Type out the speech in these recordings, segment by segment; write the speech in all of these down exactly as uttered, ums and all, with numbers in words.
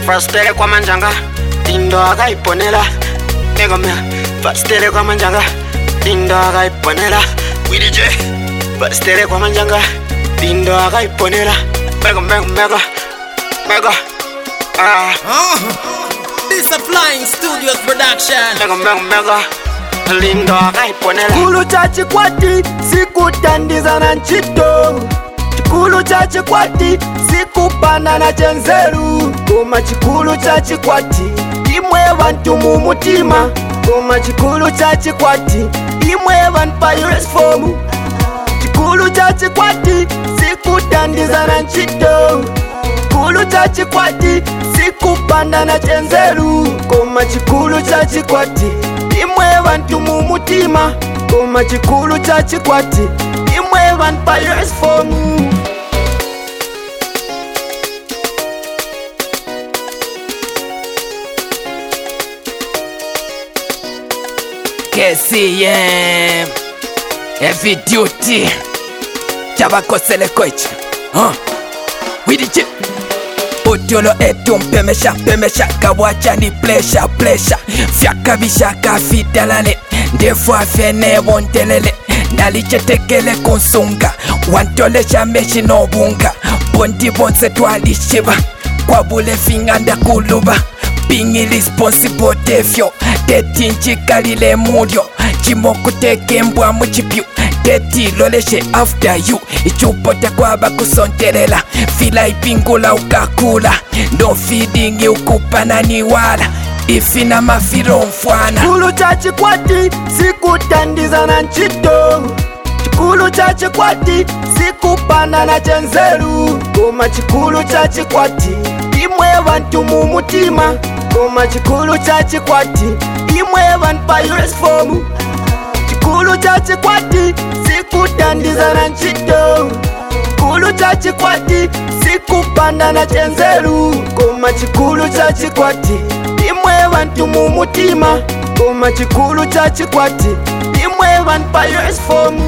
Fastere kwa manjanga Tindo akaiponela Mega mea Fastere kwa manjanga Tindo akaiponela We D J Fastere kwa manjanga Tindo akaiponela Mega mega mega Mega Ah This a Flying Studios production. Mega mega mega Lindo akaiponela Chikulu cha Chikwati sikutandiza na nchito. Chikulu cha Chikwati sikupana na chenzeru. Koma chikulu cha Chikwati imwe bantu mu mutima. Koma chikulu cha Chikwati imwe bantu pa uniform. Chikulu cha Chikwati sikutandiza na nchito. Chikulu cha Chikwati sikupana na chenzeru. Koma chikulu cha Chikwati imwe bantu mu mutima. Koma chikulu cha Chikwati imwe bantu pa uniform. K C M Heavy Duty Chabakosele koichi Huh We D J Utiolo etu mpemesha pemesha Kawacha ni plesha plesha Fyaka vishaka fitalale Ndefu afene bontelele Naliche tekele konsunga Wantolesha meshi no bunga Bondi bonse twali shiba Kwa bule finganda kuluba Being irresponsible devyo Teti nchikalile mulyo Chimoku teke mbwa muchipyu Teti loleshe after you Ichupota kwa bakusontelela Fila ipingula ukakula No feeding ukupana ni wala Ifina mafiro mfwana Chikulu cha Chikwati sikutandiza na nchito. Chikulu cha Chikwati sikupana na chenzeru. Koma chikulu cha Chikwati imwe bantu mu mutima. Koma chikulu cha Chikwati imwe bantu pa uniform. Chikulu cha Chikwati sikutandiza na nchito. Chikulu cha Chikwati sikupanda na chenzeru. Koma chikulu cha Chikwati imwe bantu mu mutima. Koma chikulu cha Chikwati imwe bantu pa uniform.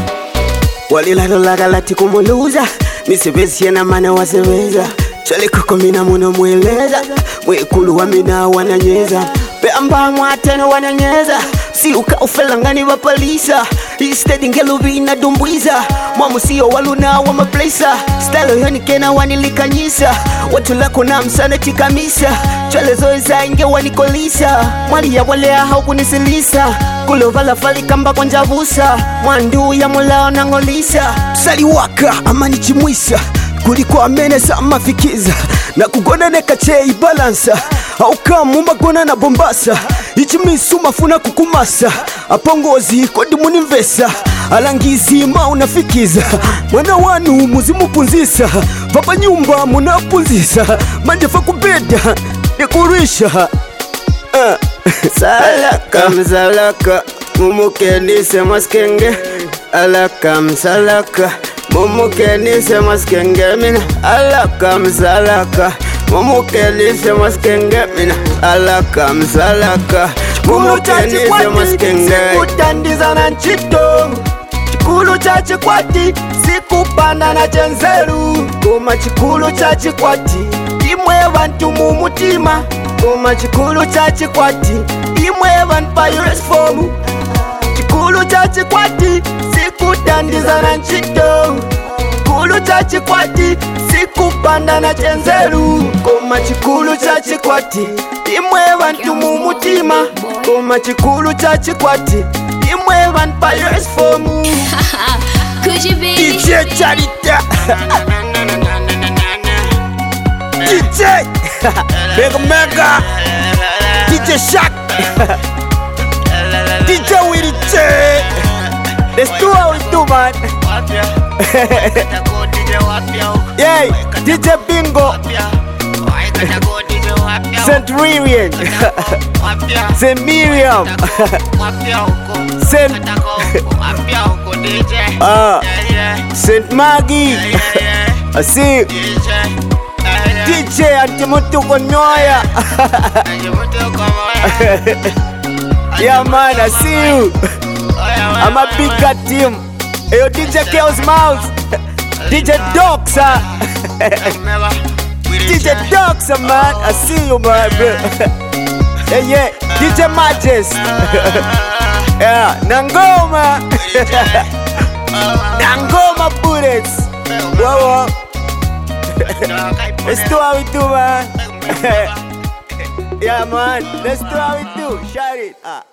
Walilalola lati kumuluza Misebezi yena mana waseweza Chale kuko mina muno mweleza Mwekulu wa mina wananyeza Beamba mwateno wananyeza Si uka ufelangani wapalisa Instead ngelu vina dumbwiza Mwamu siyo waluna wa maplesa Style yoni kena wanilikanyisa Watu lako na msana chikamisa Chale zoeza inge wanikolisa Mwali ya walea haukunisilisa Kulovala fali kamba kwa njavusa Mwandu ya mulao na ngolisa Sali waka amani chimwisa Kuliko amene sa mafikiza Na kugona neka chei balansa Auka mumba gona na bombasa Ichimisu mafuna kukumasa Apongozi kodi munimvesa Alangizi maunafikiza Mwana wanu muzimu punzisa Papa nyumba munapunzisa Manjefa kubeda Nikurisha uh. Salaka msalaka Mumuke nise maskenge Alaka msalaka Mumuke nise maskenge mina Alaka msalaka Mumuke nise maskenge mina Alaka msalaka Mumuke nise maskenge Sikutandiza na nchito. Chikulu cha Chikwati sikupanda na chenzeru. Koma chikulu cha Chikwati imwe bantu mu mutima. Koma chikulu cha Chikwati imwe bantu pa uniform. Chikulu cha Chikwati sikutandiza na nchito. Chikulu cha Chikwati sikupanda na chenzeru. Koma chikulu cha Chikwati imwe bantu mu mutima. Koma chikulu cha Chikwati imwe bantu pa uniform. Could you be D J Charita D J Mega Mega D J Shaq D J Willie J. Let's do how we do, man. Yay, D J Bingo Saint Ririan Saint Miriam Saint uh, Saint Maggie I see you D J Antimutu Konyoya Yeah man, I see you I'm a big cat team. Hey, yo, D J Chaos Mouse D J Doxa D J Doxa, man, I see you, man, bro. Yeah, yeah, D J Majest. Yeah, Nangoma. Nangoma bullets. Whoa, whoa. Let's do how we do, man. Yeah, man, let's do how we do. Shout it. Ah.